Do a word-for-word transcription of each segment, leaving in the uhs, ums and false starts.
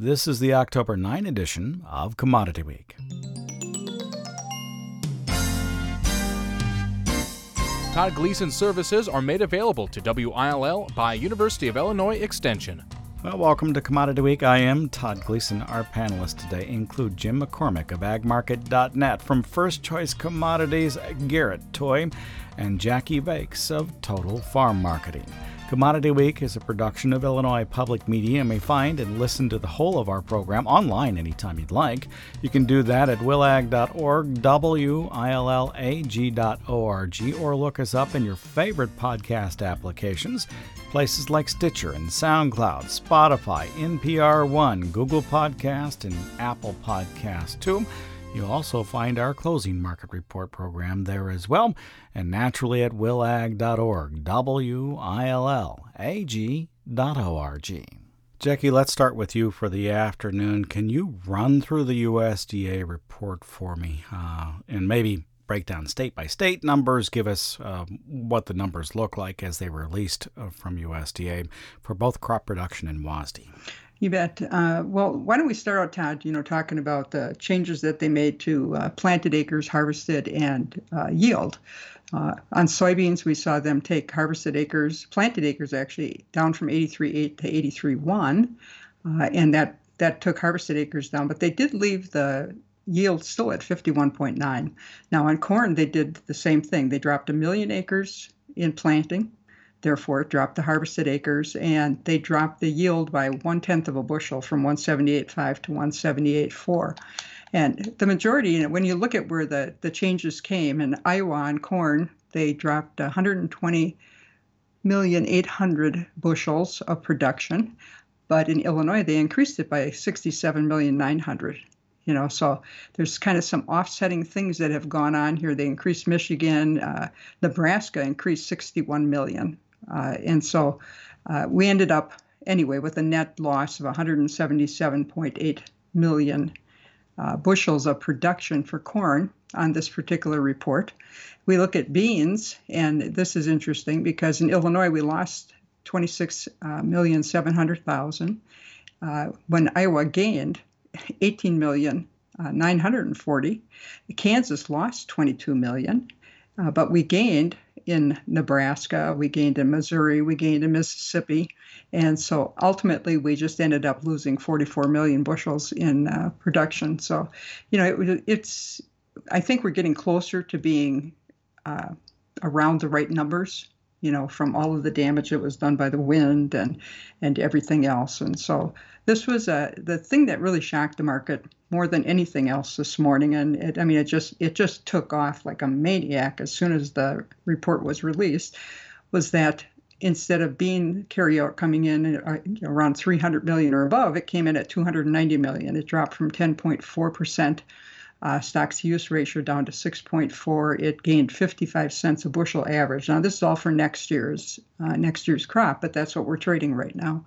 This is the October ninth edition of Commodity Week. Todd Gleason services are made available to W I L L by University of Illinois Extension. Well, welcome to Commodity Week. I am Todd Gleason. Our panelists today include Jim McCormick of ag market dot net, from First Choice Commodities, Garrett Toy, and Jackie Bakes of Total Farm Marketing. Commodity Week is a production of Illinois Public Media. You may find and listen to the whole of our program online anytime you'd like. You can do that at willag dot org, W I L L A G dot org, or look us up in your favorite podcast applications, places like Stitcher and SoundCloud, Spotify, N P R One, Google Podcast, and Apple Podcast too. You'll also find our closing market report program there as well, and naturally at willag dot org, W I L L A G dot org. Jackie, let's start with you for the afternoon. Can you run through the U S D A report for me uh, and maybe break down state-by-state numbers, give us uh, what the numbers look like as they were released uh, from U S D A for both crop production and W A S D? You bet. Uh, well, why don't we start out, Todd, you know, talking about the changes that they made to uh, planted acres, harvested, and uh, yield. Uh, on soybeans, we saw them take harvested acres, planted acres actually, down from eighty-three point eight to eighty-three point one, uh, and that, that took harvested acres down, but they did leave the yield still at fifty-one point nine. Now, on corn, they did the same thing. They dropped a million acres in planting. Therefore, it dropped the harvested acres, and they dropped the yield by one-tenth of a bushel from one seventy-eight point five to one seventy-eight point four. And the majority, you know, when you look at where the, the changes came, in Iowa on corn, they dropped one hundred twenty million eight hundred bushels of production. But in Illinois, they increased it by sixty-seven million nine hundred. You know, so there's kind of some offsetting things that have gone on here. They increased Michigan, uh, Nebraska increased sixty-one million. Uh, and so uh, we ended up anyway with a net loss of one hundred seventy-seven point eight million uh, bushels of production for corn on this particular report. We look at beans, and this is interesting because in Illinois we lost twenty-six million seven hundred thousand uh, when Iowa gained eighteen million nine hundred forty. Kansas lost twenty-two million, uh, but we gained in Nebraska, we gained in Missouri, we gained in Mississippi, and so ultimately we just ended up losing forty-four million bushels in uh, production. So, you know, it, it's, I think we're getting closer to being uh, around the right numbers, you know, from all of the damage that was done by the wind and and everything else. And so this was uh, the thing that really shocked the market more than anything else this morning. And it, I mean, it just it just took off like a maniac as soon as the report was released, was that instead of bean carryout coming in at, you know, around three hundred million or above, it came in at two hundred ninety million. It dropped from ten point four percent Uh, stocks-to-use ratio down to six point four. It gained fifty-five cents a bushel average. Now, this is all for next year's uh, next year's crop, but that's what we're trading right now.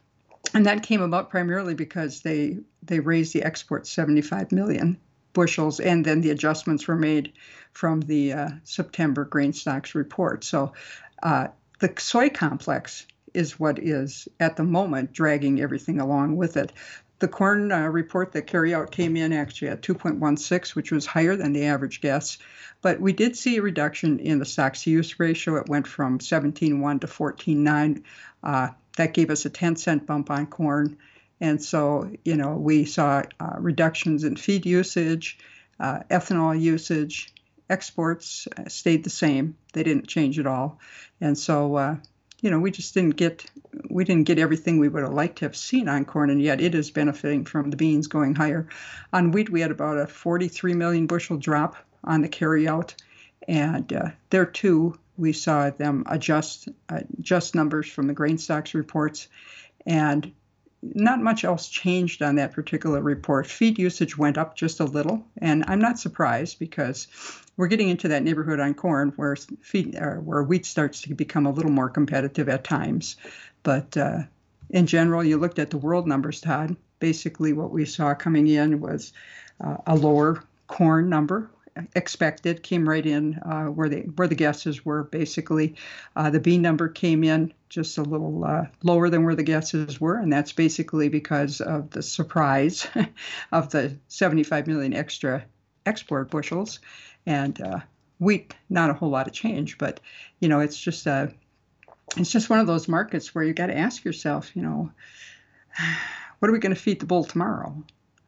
And that came about primarily because they they raised the export seventy-five million bushels, and then the adjustments were made from the uh, September grain stocks report. So uh, the soy complex is what is at the moment dragging everything along with it. The corn uh, report, the carryout, came in actually at two point one six, which was higher than the average guess. But we did see a reduction in the stocks-to-use ratio. It went from seventeen point one to fourteen point nine. Uh, that gave us a ten cent bump on corn. And so, you know, we saw uh, reductions in feed usage, uh, ethanol usage. Exports uh, stayed the same. They didn't change at all. And so, uh, you know, we just didn't get we didn't get everything we would have liked to have seen on corn, and yet it is benefiting from the beans going higher. On wheat, we had about a forty-three million bushel drop on the carryout, and uh, there too we saw them adjust uh, adjust numbers from the grain stocks reports, and not much else changed on that particular report. Feed usage went up just a little, and I'm not surprised because we're getting into that neighborhood on corn where feed, uh, where wheat starts to become a little more competitive at times. But uh, in general, you looked at the world numbers, Todd. Basically, what we saw coming in was uh, a lower corn number expected, came right in uh, where they where the guesses were. Basically, uh, the bean number came in just a little uh, lower than where the guesses were, and that's basically because of the surprise of the seventy-five million extra export bushels, and uh, wheat, not a whole lot of change, but you know, it's just a it's just one of those markets where you got to ask yourself, you know, what are we going to feed the bull tomorrow?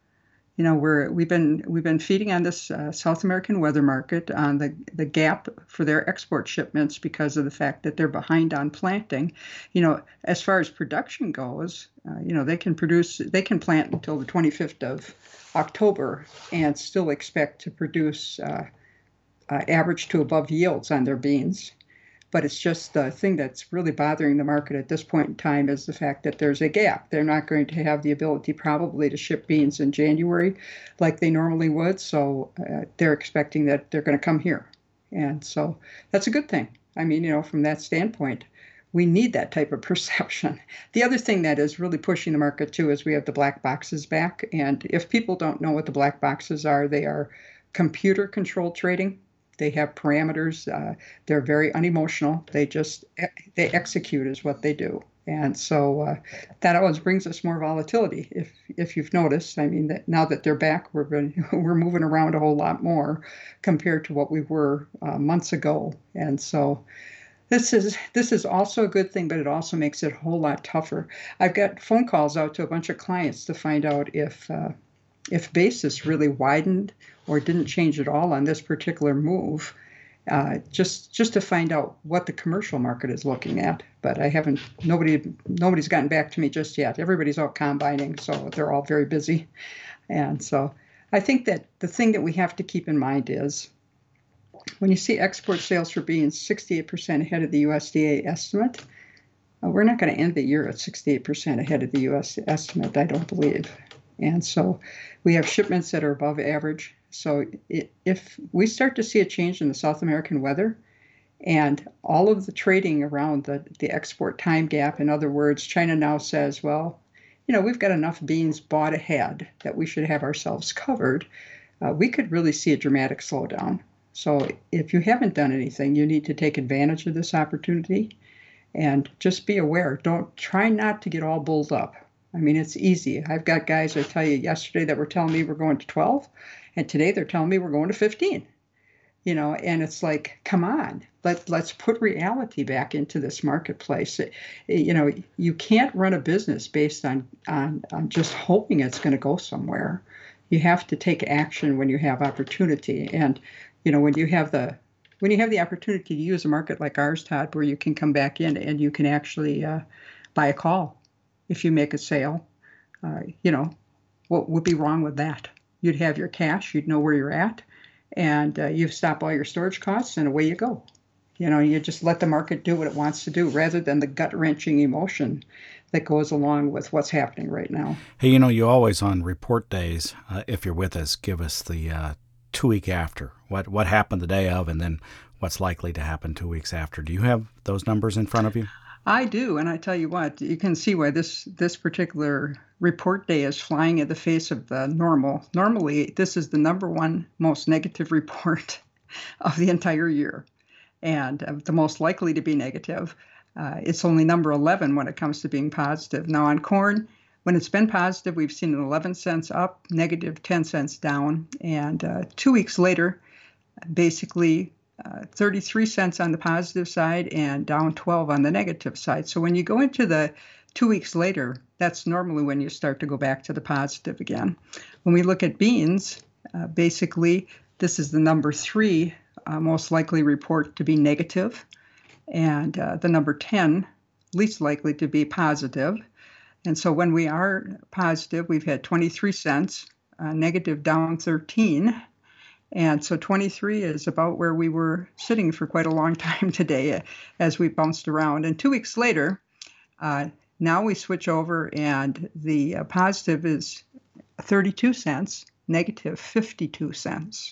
You know, we're we've been we've been feeding on this uh, South American weather market on the the gap for their export shipments because of the fact that they're behind on planting. You know, as far as production goes, uh, you know, they can produce they can plant until the twenty-fifth of October and still expect to produce uh, uh, average to above yields on their beans. But it's just the thing that's really bothering the market at this point in time is the fact that there's a gap. They're not going to have the ability probably to ship beans in January like they normally would. So uh, they're expecting that they're going to come here. And so that's a good thing. I mean, you know, from that standpoint, we need that type of perception. The other thing that is really pushing the market too is we have the black boxes back. And if people don't know what the black boxes are, they are computer controlled trading. They have parameters. Uh, they're very unemotional. They just they execute is what they do, and so uh, that always brings us more volatility. If if you've noticed, I mean, that now that they're back, we're been, we're moving around a whole lot more compared to what we were uh, months ago, and so this is this is also a good thing, but it also makes it a whole lot tougher. I've got phone calls out to a bunch of clients to find out if uh, if basis really widened or didn't change at all on this particular move, uh, just just to find out what the commercial market is looking at. But I haven't, nobody nobody's gotten back to me just yet. Everybody's out combining, so they're all very busy. And so I think that the thing that we have to keep in mind is when you see export sales for beans sixty-eight percent ahead of the U S D A estimate, uh, we're not going to end the year at sixty-eight percent ahead of the U S estimate, I don't believe. And so we have shipments that are above average. So it, if we start to see a change in the South American weather and all of the trading around the, the export time gap, in other words, China now says, well, you know, we've got enough beans bought ahead that we should have ourselves covered, uh, we could really see a dramatic slowdown. So if you haven't done anything, you need to take advantage of this opportunity and just be aware. Don't try not to get all bulled up. I mean, it's easy. I've got guys, I tell you, yesterday that were telling me we're going to twelve, and today they're telling me we're going to fifteen. You know, and it's like, come on, let, let's put reality back into this marketplace. It, you know, you can't run a business based on, on, on just hoping it's going to go somewhere. You have to take action when you have opportunity. And, you know, when you have the when you have the opportunity to use a market like ours, Todd, where you can come back in and you can actually uh, buy a call if you make a sale, uh, you know, what would be wrong with that? You'd have your cash, you'd know where you're at, and uh, you've stopped all your storage costs, and away you go. You know, you just let the market do what it wants to do rather than the gut-wrenching emotion that goes along with what's happening right now. Hey, you know, you always on report days, uh, if you're with us, give us the uh, two week after, what what happened the day of, and then what's likely to happen two weeks after. Do you have those numbers in front of you? I do, and I tell you what, you can see why this this particular report day is flying in the face of the normal. Normally, this is the number one most negative report of the entire year, and uh, the most likely to be negative. Uh, it's only number eleven when it comes to being positive. Now, on corn, when it's been positive, we've seen an eleven cents up, negative ten cents down, and uh, two weeks later, basically, Uh, thirty-three cents on the positive side and down twelve on the negative side. So when you go into the two weeks later, that's normally when you start to go back to the positive again. When we look at beans, uh, basically, this is the number three uh, most likely report to be negative, and uh, the number ten least likely to be positive. And so when we are positive, we've had twenty-three cents, uh, negative down thirteen. And so twenty-three is about where we were sitting for quite a long time today as we bounced around. And two weeks later, uh, now we switch over and the uh, positive is thirty-two cents, negative fifty-two cents.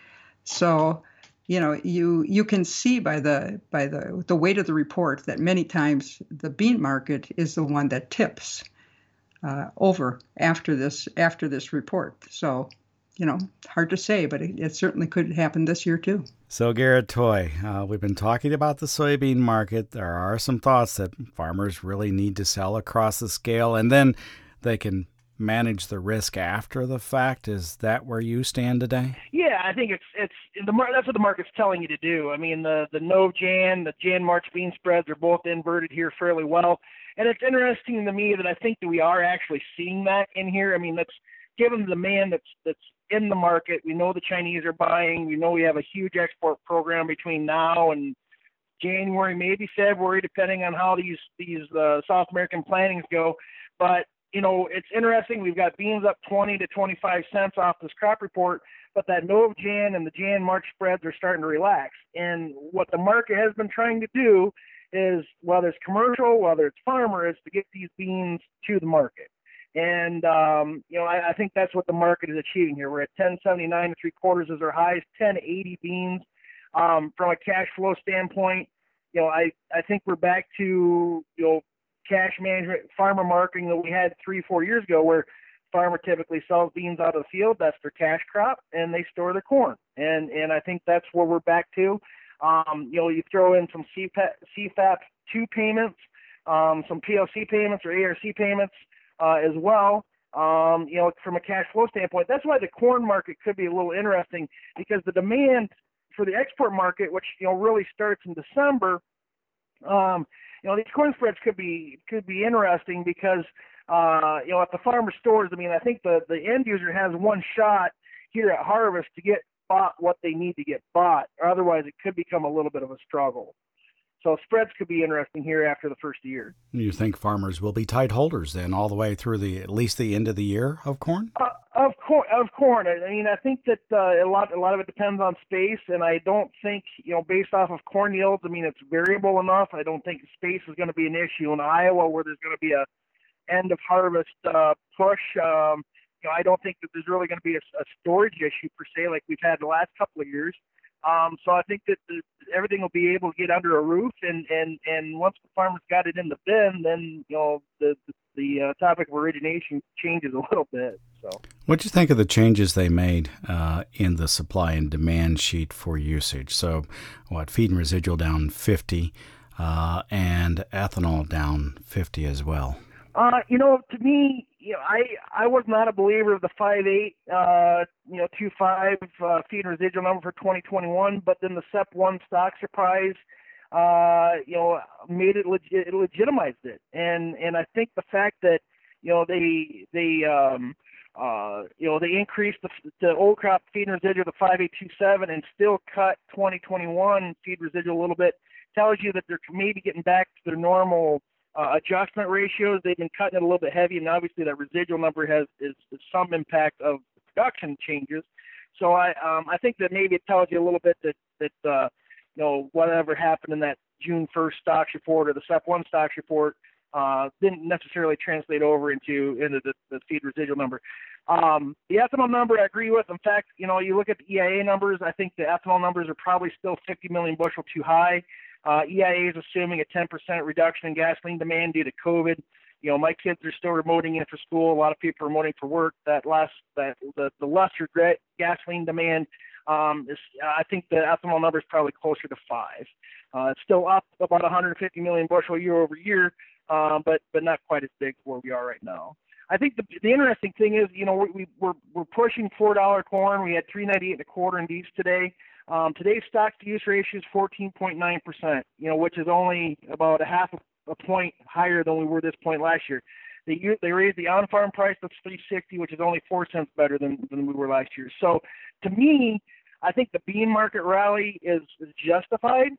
So, you know, you you can see by the by the the weight of the report that many times the bean market is the one that tips uh, over after this after this report. So, you know, hard to say, but it, it certainly could happen this year too. So Garrett Toy, uh, we've been talking about the soybean market. There are some thoughts that farmers really need to sell across the scale, and then they can manage the risk after the fact. Is that where you stand today? Yeah, I think it's it's the that's what the market's telling you to do. I mean, the the Nov Jan, the Jan March bean spreads are both inverted here fairly well, and it's interesting to me that I think that we are actually seeing that in here. I mean, that's given the demand that's that's in the market. We know the Chinese are buying. We know we have a huge export program between now and January, maybe February, depending on how these these uh, South American plantings go. But you know, it's interesting. We've got beans up twenty to twenty-five cents off this crop report, but that Nov Jan and the Jan March spreads are starting to relax. And what the market has been trying to do is, whether it's commercial, whether it's farmer, is to get these beans to the market. And, um, you know, I, I think that's what the market is achieving here. We're at ten seventy-nine and three quarters as our highs, ten eighty beans. Um, from a cash flow standpoint, you know, I, I think we're back to, you know, cash management, farmer marketing that we had three, four years ago, where farmer typically sells beans out of the field. That's their cash crop, and they store their corn. And and I think that's where we're back to. Um, you know, you throw in some C FAP two payments, um, some P L C payments or A R C payments uh, as well. Um, you know, from a cash flow standpoint, that's why the corn market could be a little interesting, because the demand for the export market, which, you know, really starts in December, um, you know, these corn spreads could be could be interesting because, uh, you know, at the farmer stores, I mean, I think the, the end user has one shot here at harvest to get bought what they need to get bought, or otherwise it could become a little bit of a struggle. So spreads could be interesting here after the first year. You think farmers will be tight holders then all the way through the at least the end of the year of corn? Uh, of corn, of corn. I mean, I think that uh, a lot a lot of it depends on space, and I don't think, you know, based off of corn yields, I mean, it's variable enough. I don't think space is going to be an issue in Iowa, where there's going to be a end of harvest uh, push. Um, you know, I don't think that there's really going to be a, a storage issue per se like we've had the last couple of years. Um, so I think that the, everything will be able to get under a roof, and, and, and once the farmer's got it in the bin, then, you know, the the, the uh, topic of origination changes a little bit. So, what do you think of the changes they made uh, in the supply and demand sheet for usage? So, what, feed and residual down fifty, uh, and ethanol down fifty as well? Uh, you know, to me, you know, I I was not a believer of the five eight, uh, you know, two five uh, feed and residual number for twenty twenty-one, but then the S E P one stock surprise, uh, you know, made it legit, it legitimized it, and and I think the fact that, you know, they they um, uh, you know, they increased the, the old crop feed and residual to five eight two seven and still cut twenty twenty-one feed residual a little bit, tells you that they're maybe getting back to their normal Uh, adjustment ratios. They've been cutting it a little bit heavy, and obviously that residual number has is, is some impact of production changes. So I um, I think that maybe it tells you a little bit that that uh, you know, whatever happened in that June first stocks report or the S E P one stocks report uh, didn't necessarily translate over into into the, the feed residual number. Um, the ethanol number I agree with. In fact, you know, you look at the E I A numbers, I think the ethanol numbers are probably still fifty million bushel too high. Uh, E I A is assuming a ten percent reduction in gasoline demand due to COVID. You know, my kids are still remoting in for school. A lot of people are remoting for work. That last, that the, the lesser gasoline demand, um, is, I think the ethanol number is probably closer to five. Uh, it's still up about one hundred fifty million bushel year over year, uh, but but not quite as big as where we are right now. I think the the interesting thing is, you know, we, we're we're pushing four dollar corn. We had three ninety eight and a quarter in beef today. Um, today's stocks to use ratio is fourteen point nine percent, you know, which is only about a half a point higher than we were this point last year. They they raised the on-farm price to three sixty, which is only four cents better than, than we were last year. So to me, I think the bean market rally is, is justified,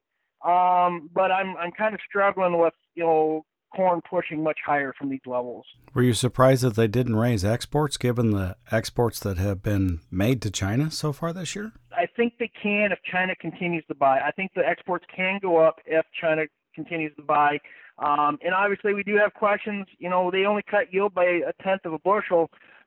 um, but I'm I'm kind of struggling with, you know, corn pushing much higher from these levels. Were you surprised that they didn't raise exports, given the exports that have been made to China so far this year? I think they can if China continues to buy. I think the exports can go up if China continues to buy. Um, and obviously we do have questions. You know, they only cut yield by a tenth of a bushel.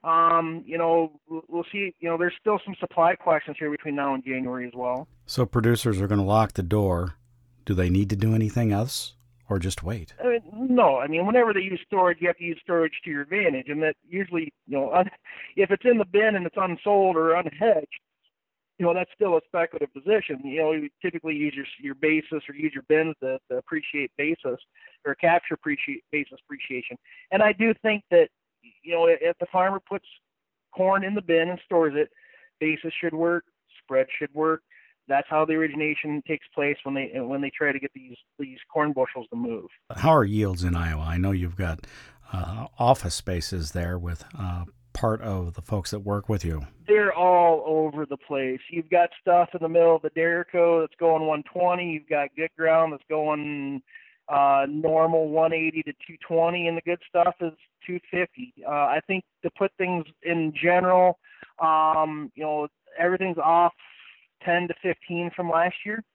Um, you know, we'll see. You know, there's still some supply questions here between now and January as well. So producers are going to lock the door. Do they need to do anything else? Or just wait? I mean, no, I mean, whenever they use storage, you have to use storage to your advantage, and that usually, you know, un- if it's in the bin and it's unsold or unhedged, you know, that's still a speculative position. You know, you typically use your your basis or use your bins to, to appreciate basis or capture appreciate basis appreciation. And I do think that, you know, if the farmer puts corn in the bin and stores it, basis should work, spread should work. That's how the origination takes place when they when they try to get these these corn bushels to move. How are yields in Iowa? I know you've got uh, office spaces there with uh, part of the folks that work with you. They're all over the place. You've got stuff in the middle of the Derico that's going one twenty. You've got good ground that's going uh, normal one eighty to two twenty, and the good stuff is two fifty. Uh, I think to put things in general, um, you know, everything's off ten to fifteen from last year.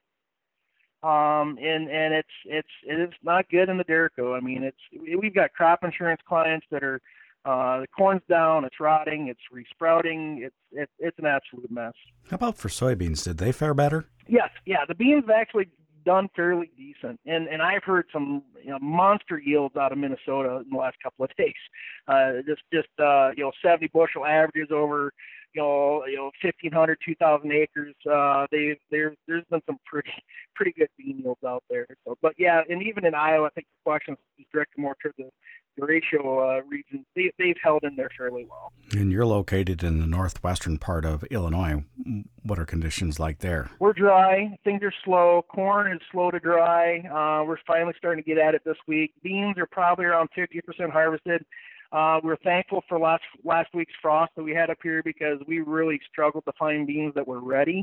Um, and, and it's, it's, it's not good in the Derico. I mean, it's, we've got crop insurance clients that are, uh, the corn's down, it's rotting, it's resprouting. It's, it's, it's an absolute mess. How about for soybeans? Did they fare better? Yes. Yeah. The beans have actually done fairly decent. And, and I've heard some, you know, monster yields out of Minnesota in the last couple of days. Uh, just, just, uh, you know, seventy bushel averages over, you know, you know, fifteen hundred, two thousand acres. Uh, they, there, there's been some pretty, pretty good bean yields out there. So, but yeah, and even in Iowa, I think the question is directed more to the, the ratio uh, region. They, they've held in there fairly well. And you're located in the northwestern part of Illinois. What are conditions like there? We're dry. Things are slow. Corn is slow to dry. Uh, we're finally starting to get at it this week. Beans are probably around fifty percent harvested. Uh, we're thankful for last last week's frost that we had up here because we really struggled to find beans that were ready.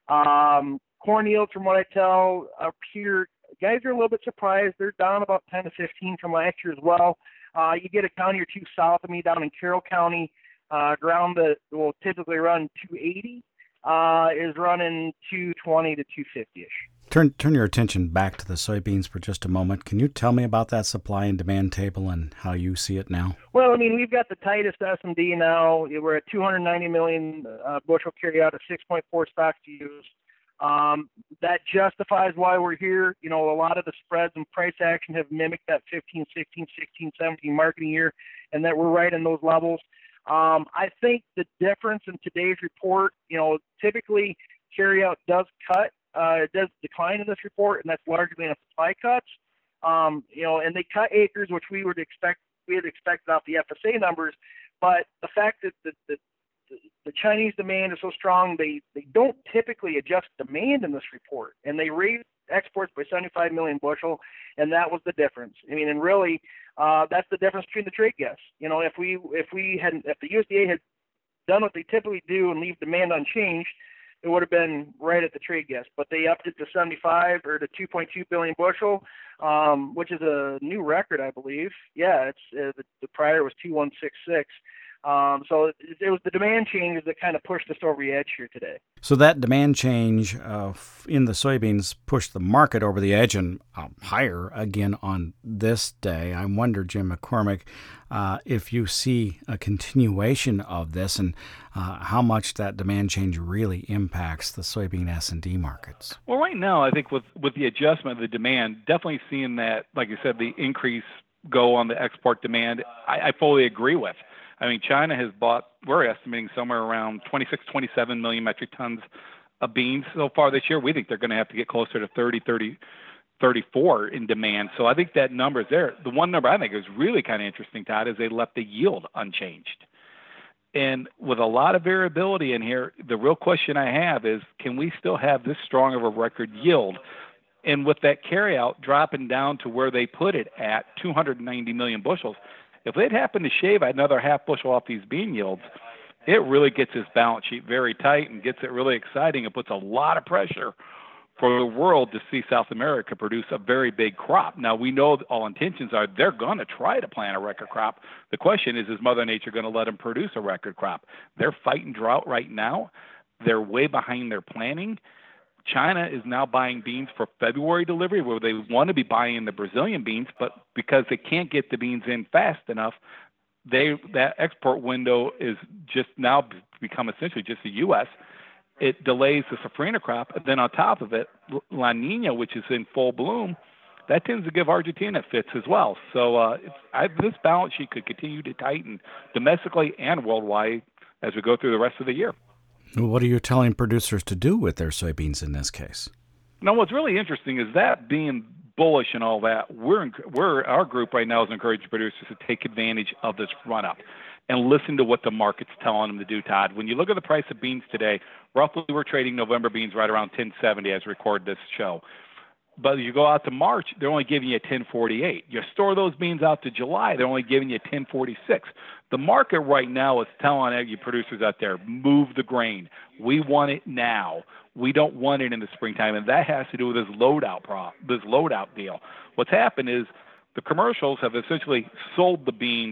Um, corn yields, from what I tell up here, guys are a little bit surprised. They're down about ten to fifteen from last year as well. Uh, you get a county or two south of me down in Carroll County, uh, ground that will typically run two eighty uh, is running two twenty to two fifty-ish. Turn turn your attention back to the soybeans for just a moment. Can you tell me about that supply and demand table and how you see it now? Well, I mean, we've got the tightest S and D now. We're at two hundred ninety million uh, bushel carry out of six point four stocks to use. Um, that justifies why we're here. You know, a lot of the spreads and price action have mimicked that fifteen, sixteen, sixteen, seventeen marketing year, and that we're right in those levels. Um, I think the difference in today's report, you know, typically carry out does cut. Uh, it does decline in this report, and that's largely on supply cuts. Um, you know, and they cut acres, which we would expect, we had expected off the F S A numbers. But the fact that the, the, the Chinese demand is so strong, they, they don't typically adjust demand in this report, and they raised exports by seventy-five million bushel, and that was the difference. I mean, and really, uh, that's the difference between the trade guests. You know, if we if we hadn't, if the U S D A had done what they typically do and leave demand unchanged, it would have been right at the trade guess, but they upped it to seventy-five or to two point two billion bushel, um, which is a new record, I believe. Yeah, it's uh, the, the prior was two one six six. Um, so it, it was the demand changes that kind of pushed us over the edge here today. So that demand change uh, in the soybeans pushed the market over the edge and uh, higher again on this day. I wonder, Jim McCormick, uh, if you see a continuation of this and uh, how much that demand change really impacts the soybean S and D markets. Well, right now, I think with, with the adjustment of the demand, definitely seeing that, like you said, the increase go on the export demand, I, I fully agree with. I mean, China has bought, we're estimating somewhere around twenty-six, twenty-seven million metric tons of beans so far this year. We think they're going to have to get closer to thirty, thirty, thirty-four in demand. So I think that number is there. The one number I think is really kind of interesting, Todd, is they left the yield unchanged. And with a lot of variability in here, the real question I have is, can we still have this strong of a record yield? And with that carryout dropping down to where they put it at two hundred ninety million bushels, if they'd happen to shave another half bushel off these bean yields, it really gets this balance sheet very tight and gets it really exciting. It puts a lot of pressure for the world to see South America produce a very big crop. Now, we know all intentions are they're going to try to plant a record crop. The question is, is Mother Nature going to let them produce a record crop? They're fighting drought right now. They're way behind their planning. China is now buying beans for February delivery where they want to be buying the Brazilian beans, but because they can't get the beans in fast enough, they that export window is just now become essentially just the U S. It delays the safrinha crop, and then on top of it, La Nina, which is in full bloom, that tends to give Argentina fits as well. So uh, it's, I, this balance sheet could continue to tighten domestically and worldwide as we go through the rest of the year. What are you telling producers to do with their soybeans in this case? Now, what's really interesting is that being bullish and all that, we're, we're our group right now is encouraging producers to take advantage of this run-up and listen to what the market's telling them to do, Todd. When you look at the price of beans today, roughly we're trading November beans right around ten seventy as we record this show. But you go out to March, they're only giving you ten forty-eight. You store those beans out to July, they're only giving you ten forty-six. The market right now is telling you producers out there, move the grain. We want it now. We don't want it in the springtime, and that has to do with this loadout pro, this loadout deal. What's happened is the commercials have essentially sold the beans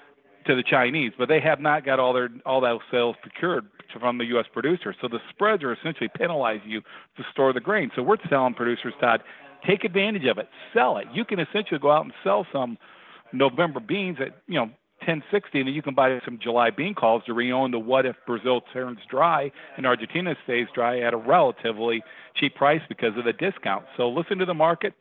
to the Chinese, but they have not got all their all those sales procured from the U S producers. So the spreads are essentially penalizing you to store the grain. So we're telling producers, Todd, take advantage of it, sell it. You can essentially go out and sell some November beans at, you know, ten sixty, and then you can buy some July bean calls to re-own the what if Brazil turns dry and Argentina stays dry at a relatively cheap price because of the discount. So listen to the market,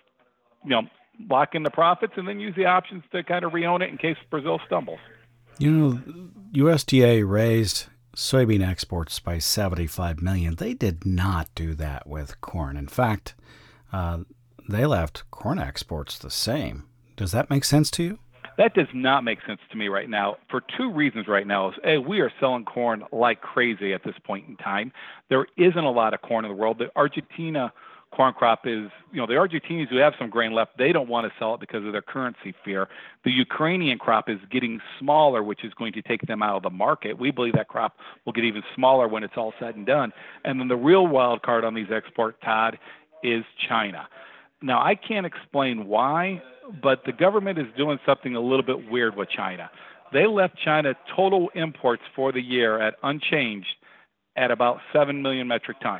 you know, lock in the profits, and then use the options to kind of re-own it in case Brazil stumbles. You know, U S D A raised soybean exports by seventy-five million dollars. They did not do that with corn. In fact, uh, they left corn exports the same. Does that make sense to you? That does not make sense to me right now for two reasons right now. Is A, we are selling corn like crazy at this point in time. There isn't a lot of corn in the world. The Argentina corn crop is, you know, the Argentinians who have some grain left, they don't want to sell it because of their currency fear. The Ukrainian crop is getting smaller, which is going to take them out of the market. We believe that crop will get even smaller when it's all said and done. And then the real wild card on these exports, Todd, is China. Now, I can't explain why, but the government is doing something a little bit weird with China. They left China total imports for the year at unchanged at about seven million metric tons.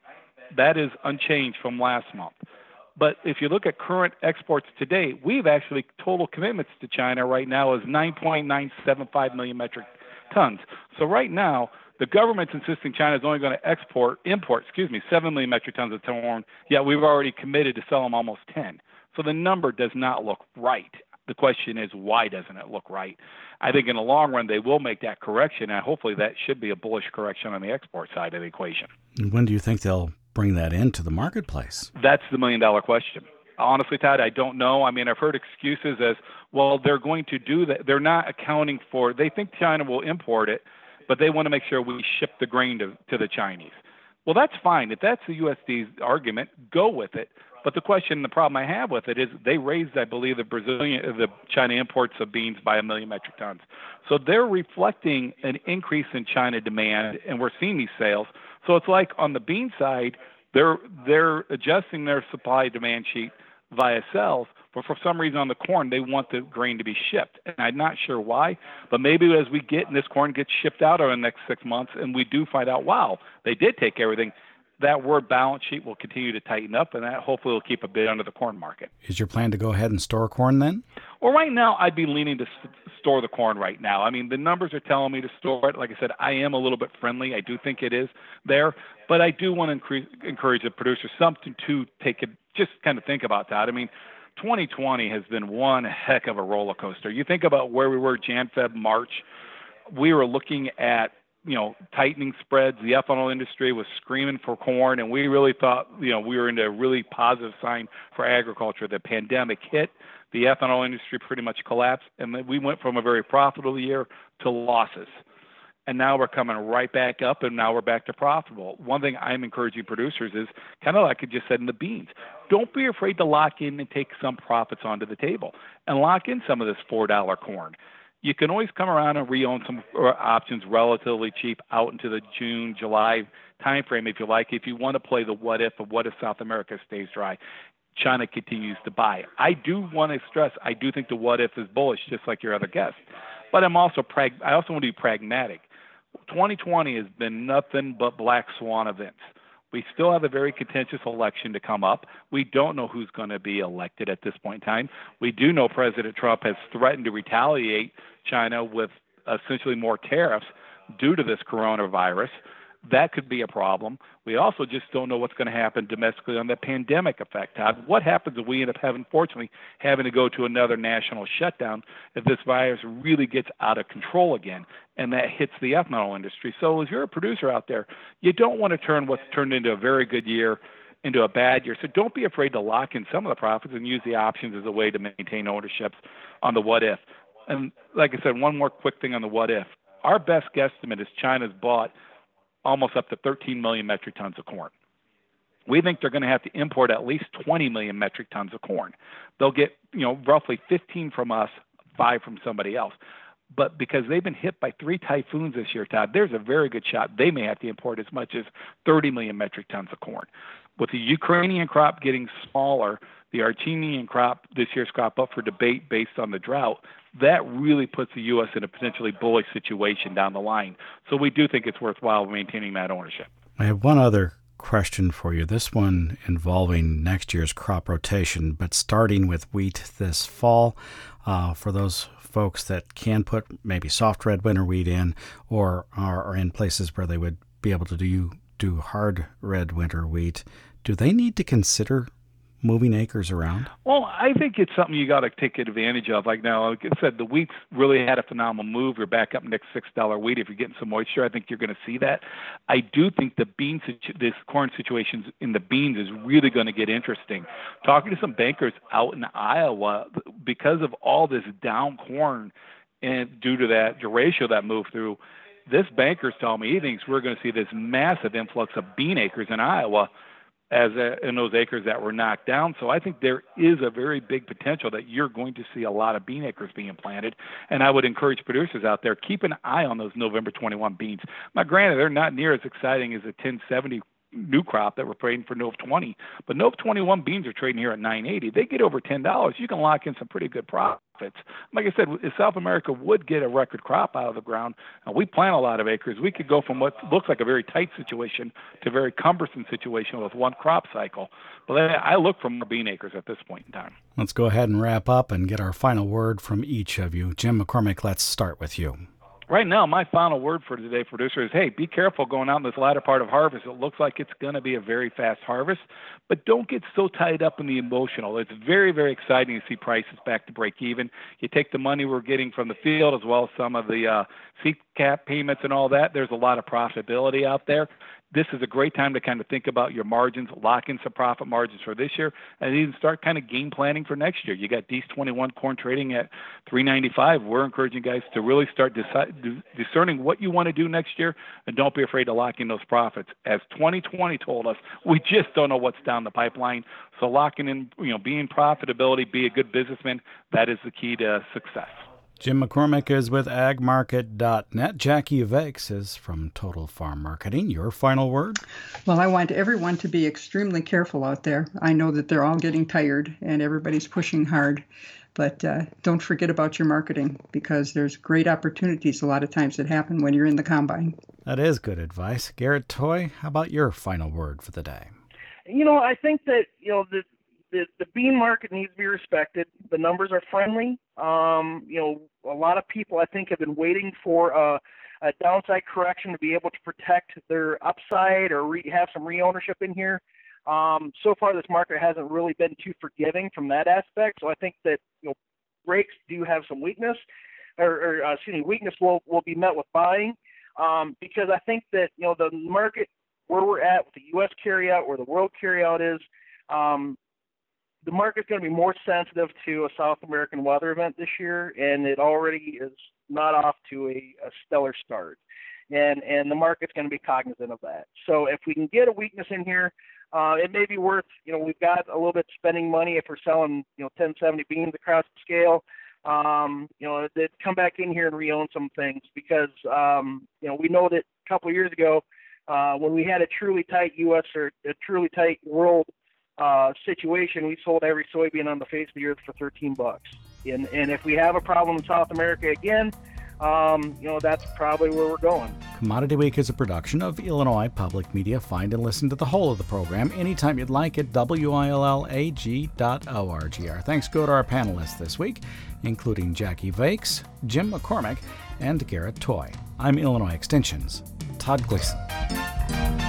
That is unchanged from last month. But if you look at current exports today, we've actually total commitments to China right now is nine point nine seven five million metric tons. So right now, the government's insisting China is only going to export, import, excuse me, seven million metric tons of corn, yet we've already committed to sell them almost ten. So the number does not look right. The question is, why doesn't it look right? I think in the long run, they will make that correction, and hopefully that should be a bullish correction on the export side of the equation. When do you think they'll bring that into the marketplace? That's the million-dollar question. Honestly, Todd, I don't know. I mean, I've heard excuses as, well, they're going to do that. They're not accounting for, they think China will import it, but they want to make sure we ship the grain to, to the Chinese. Well, that's fine. If that's the U S D's argument, go with it. But the question, the problem I have with it is they raised, I believe, the Brazilian, the China imports of beans by a million metric tons. So they're reflecting an increase in China demand, and we're seeing these sales. So it's like on the bean side, they're they're adjusting their supply demand sheet via sales, but for some reason on the corn, they want the grain to be shipped. And I'm not sure why, but maybe as we get, and this corn gets shipped out over the next six months, and we do find out, wow, they did take everything, that word balance sheet will continue to tighten up, and that hopefully will keep a bit under the corn market. Is your plan to go ahead and store corn then? Well, right now, I'd be leaning to s- store the corn right now. I mean, the numbers are telling me to store it. Like I said, I am a little bit friendly. I do think it is there, but I do want to increase, encourage the producers something to take it, just kind of think about that. I mean, twenty twenty has been one heck of a roller coaster. You think about where we were Jan, Feb, March. We were looking at, you know, tightening spreads. The ethanol industry was screaming for corn, and we really thought, you know, we were in a really positive sign for agriculture. The pandemic hit, the ethanol industry pretty much collapsed, and then we went from a very profitable year to losses. And now we're coming right back up, and now we're back to profitable. One thing I'm encouraging producers is kind of like I just said in the beans. Don't be afraid to lock in and take some profits onto the table and lock in some of this four dollar corn. You can always come around and re-own some options relatively cheap out into the June, July timeframe if you like. If you want to play the what if of what if South America stays dry, China continues to buy. I do want to stress, I do think the what if is bullish, just like your other guest. But I'm also prag- I also want to be pragmatic. twenty twenty has been nothing but black swan events. We still have a very contentious election to come up. We don't know who's going to be elected at this point in time. We do know President Trump has threatened to retaliate China with essentially more tariffs due to this coronavirus. That could be a problem. We also just don't know what's going to happen domestically on the pandemic effect, Todd. What happens if we end up having, unfortunately, having to go to another national shutdown if this virus really gets out of control again, and that hits the ethanol industry? So as you're a producer out there, you don't want to turn what's turned into a very good year into a bad year. So don't be afraid to lock in some of the profits and use the options as a way to maintain ownerships on the what if. And like I said, one more quick thing on the what if. Our best guesstimate is China's bought almost up to thirteen million metric tons of corn. We think they're going to have to import at least twenty million metric tons of corn. They'll get, you know, roughly fifteen from us, five from somebody else. But because they've been hit by three typhoons this year, Todd, there's a very good shot they may have to import as much as thirty million metric tons of corn. With the Ukrainian crop getting smaller, the Argentinian crop, this year's crop up for debate based on the drought, that really puts the U S in a potentially bullish situation down the line. So we do think it's worthwhile maintaining that ownership. I have one other question for you, this one involving next year's crop rotation, but starting with wheat this fall. Uh, for those folks that can put maybe soft red winter wheat in or are in places where they would be able to do, do hard red winter wheat, do they need to consider moving acres around? Well, I think it's something you got to take advantage of. Like now, like I said, the wheat's really had a phenomenal move. You're back up next six dollar wheat. If you're getting some moisture, I think you're going to see that. I do think the bean, situ- this corn situations in the beans is really going to get interesting. Talking to some bankers out in Iowa, because of all this down corn and due to that ratio that moved through, this banker's telling me he thinks we're going to see this massive influx of bean acres in Iowa as a, in those acres that were knocked down. So I think there is a very big potential that you're going to see a lot of bean acres being planted. And I would encourage producers out there, keep an eye on those November twenty-one beans. Now, granted, they're not near as exciting as a ten seventy new crop that we're trading for Nov twenty, but Nov twenty-one beans are trading here at nine eighty. They get over ten dollars. You can lock in some pretty good profits. Like I said, if South America would get a record crop out of the ground, and we plant a lot of acres, we could go from what looks like a very tight situation to a very cumbersome situation with one crop cycle. But I look for more bean acres at this point in time. Let's go ahead and wrap up and get our final word from each of you. Jim McCormick, let's start with you. Right now, my final word for today, producer, is, hey, be careful going out in this latter part of harvest. It looks like it's going to be a very fast harvest, but don't get so tied up in the emotional. It's very, very exciting to see prices back to break even. You take the money we're getting from the field as well as some of the uh, seed cap payments and all that. There's a lot of profitability out there. This is a great time to kind of think about your margins, lock in some profit margins for this year, and even start kind of game planning for next year. You got D twenty-one corn trading at three ninety-five. We're encouraging guys to really start decide, discerning what you want to do next year, and don't be afraid to lock in those profits. As twenty twenty told us, we just don't know what's down the pipeline. So locking in, you know, being profitability, be a good businessman, that is the key to success. Jim McCormick is with ag market dot net. Jackie Vakes is from Total Farm Marketing. Your final word? Well, I want everyone to be extremely careful out there. I know that they're all getting tired and everybody's pushing hard, but uh, don't forget about your marketing because there's great opportunities a lot of times that happen when you're in the combine. That is good advice. Garrett Toy, how about your final word for the day? You know, I think that, you know, the The, the bean market needs to be respected. The numbers are friendly. Um, you know, a lot of people, I think, have been waiting for a, a downside correction to be able to protect their upside or re- have some re-ownership in here. Um, so far, this market hasn't really been too forgiving from that aspect. So I think that, you know, breaks do have some weakness, or, or uh, excuse me, weakness will, will be met with buying um, because I think that, you know, the market where we're at with the U S carryout, where the world carryout is, um, the market's going to be more sensitive to a South American weather event this year, and it already is not off to a, a stellar start. And and the market's going to be cognizant of that. So if we can get a weakness in here, uh, it may be worth, you know, we've got a little bit spending money if we're selling, you know, ten seventy beans across the scale, um, you know, that come back in here and re-own some things because, um, you know, we know that a couple of years ago uh, when we had a truly tight U S or a truly tight world Uh, situation, we sold every soybean on the face of the earth for thirteen bucks. And and if we have a problem in South America again, um, you know, that's probably where we're going. Commodity Week is a production of Illinois Public Media. Find and listen to the whole of the program anytime you'd like at W I L L A G dot org. Our thanks go to our panelists this week, including Jackie Vakes, Jim McCormick, and Garrett Toy. I'm Illinois Extension's Todd Gleason. Bye.